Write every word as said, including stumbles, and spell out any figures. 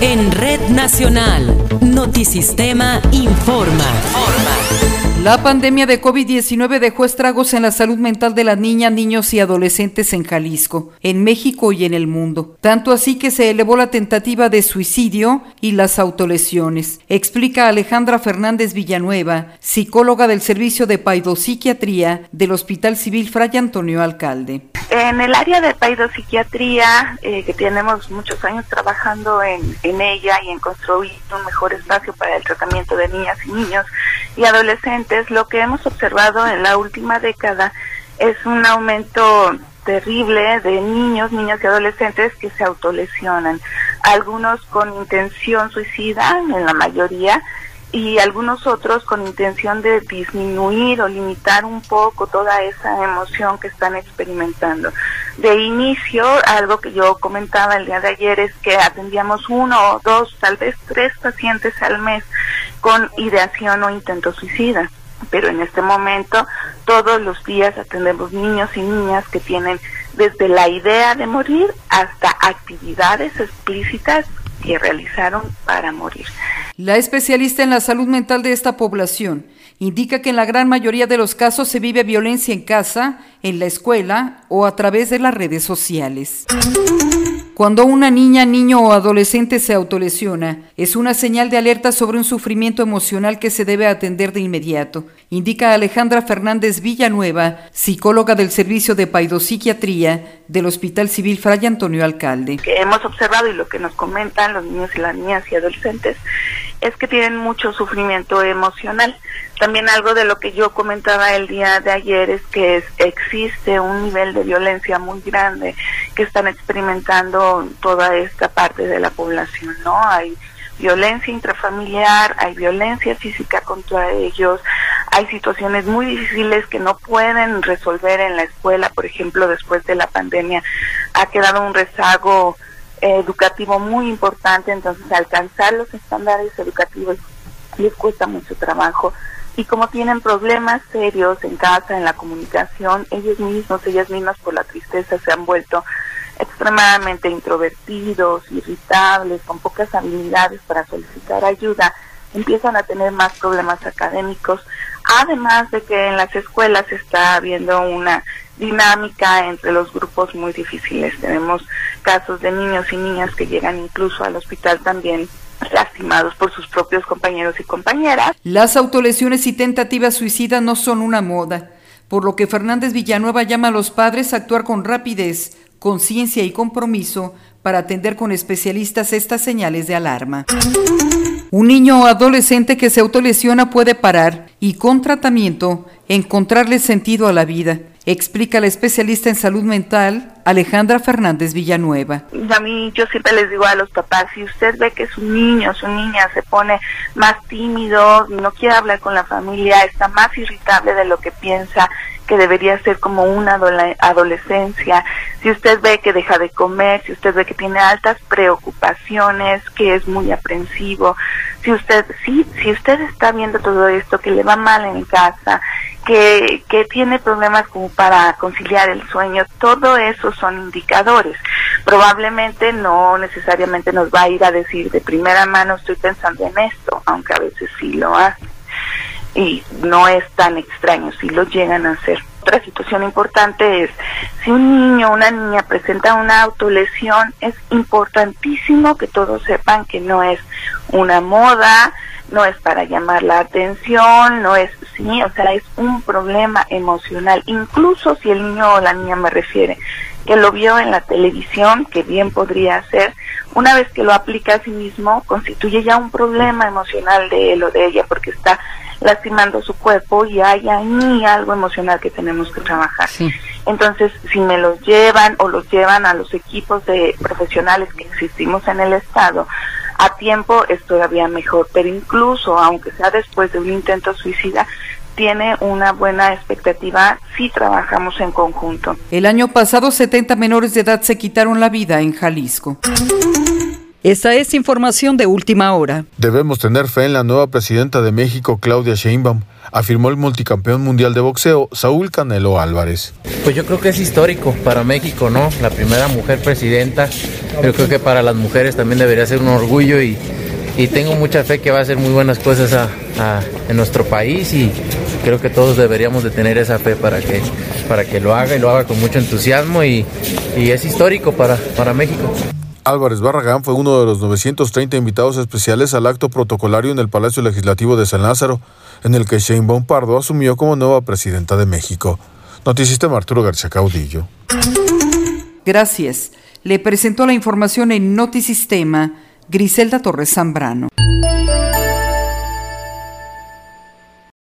En Red Nacional, Notisistema informa. La pandemia de COVID diecinueve dejó estragos en la salud mental de las niñas, niños y adolescentes en Jalisco, en México y en el mundo. Tanto así que se elevó la tentativa de suicidio y las autolesiones. Explica Alejandra Fernández Villanueva, psicóloga del Servicio de Paidopsiquiatría del Hospital Civil Fray Antonio Alcalde. En el área de paidopsiquiatría, eh, que tenemos muchos años trabajando en, en ella y en construir un mejor espacio para el tratamiento de niñas y niños y adolescentes, lo que hemos observado en la última década es un aumento terrible de niños, niñas y adolescentes que se autolesionan, algunos con intención suicida, en la mayoría, y algunos otros con intención de disminuir o limitar un poco toda esa emoción que están experimentando. De inicio, algo que yo comentaba el día de ayer es que atendíamos uno, dos, tal vez tres pacientes al mes con ideación o intento suicida, pero en este momento todos los días atendemos niños y niñas que tienen desde la idea de morir hasta actividades explícitas que realizaron para morir. La especialista en la salud mental de esta población indica que en la gran mayoría de los casos se vive violencia en casa, en la escuela o a través de las redes sociales. Cuando una niña, niño o adolescente se autolesiona, es una señal de alerta sobre un sufrimiento emocional que se debe atender de inmediato, indica Alejandra Fernández Villanueva, psicóloga del Servicio de Paidopsiquiatría del Hospital Civil Fray Antonio Alcalde. Que hemos observado y lo que nos comentan los niños y las niñas y adolescentes es que tienen mucho sufrimiento emocional. También algo de lo que yo comentaba el día de ayer es que es, existe un nivel de violencia muy grande que están experimentando toda esta parte de la población, ¿no? Hay violencia intrafamiliar, hay violencia física contra ellos, hay situaciones muy difíciles que no pueden resolver en la escuela. Por ejemplo, después de la pandemia ha quedado un rezago eh, educativo muy importante, entonces alcanzar los estándares educativos les cuesta mucho trabajo. Y como tienen problemas serios en casa, en la comunicación, ellos mismos, ellas mismas por la tristeza se han vuelto extremadamente introvertidos, irritables, con pocas habilidades para solicitar ayuda, empiezan a tener más problemas académicos, además de que en las escuelas está habiendo una dinámica entre los grupos muy difíciles. Tenemos casos de niños y niñas que llegan incluso al hospital también lastimados por sus propios compañeros y compañeras. Las autolesiones y tentativas suicidas no son una moda, por lo que Fernández Villanueva llama a los padres a actuar con rapidez, conciencia y compromiso para atender con especialistas estas señales de alarma. Un niño o adolescente que se autolesiona puede parar y con tratamiento encontrarle sentido a la vida, explica la especialista en salud mental Alejandra Fernández Villanueva. A mí yo siempre les digo a los papás, si usted ve que su niño, su niña se pone más tímido, no quiere hablar con la familia, está más irritable de lo que piensa que debería ser como una adolescencia, si usted ve que deja de comer, si usted ve que tiene altas preocupaciones, que es muy aprensivo, si usted si, si usted está viendo todo esto, que le va mal en casa, que, que tiene problemas como para conciliar el sueño, todo eso son indicadores. Probablemente no necesariamente nos va a ir a decir de primera mano estoy pensando en esto, aunque a veces sí lo hace. Y no es tan extraño si lo llegan a hacer. Otra situación importante es, si un niño o una niña presenta una autolesión, es importantísimo que todos sepan que no es una moda, no es para llamar la atención, no es, sí, o sea, es un problema emocional. Incluso si el niño o la niña, me refiere, que lo vio en la televisión, que bien podría ser, una vez que lo aplica a sí mismo, constituye ya un problema emocional de él o de ella, porque está lastimando su cuerpo y hay ahí algo emocional que tenemos que trabajar. Sí. Entonces, si me los llevan o los llevan a los equipos de profesionales que existimos en el estado a tiempo, es todavía mejor, pero incluso aunque sea después de un intento suicida, tiene una buena expectativa si trabajamos en conjunto. El año pasado setenta menores de edad se quitaron la vida en Jalisco. Esta es información de última hora. Debemos tener fe en la nueva presidenta de México, Claudia Sheinbaum, afirmó el multicampeón mundial de boxeo, Saúl Canelo Álvarez. Pues yo creo que es histórico para México, ¿no? La primera mujer presidenta Yo creo que para las mujeres también debería ser un orgullo y, y tengo mucha fe que va a hacer muy buenas cosas a, a, en nuestro país y creo que todos deberíamos de tener esa fe para que, para que lo haga y lo haga con mucho entusiasmo y, y es histórico para, para México. Álvarez Barragán fue uno de los novecientos treinta invitados especiales al acto protocolario en el Palacio Legislativo de San Lázaro, en el que Sheinbaum Pardo asumió como nueva presidenta de México. Noticistema Arturo García Caudillo. Gracias. Le presentó la información en Notisistema Griselda Torres Zambrano.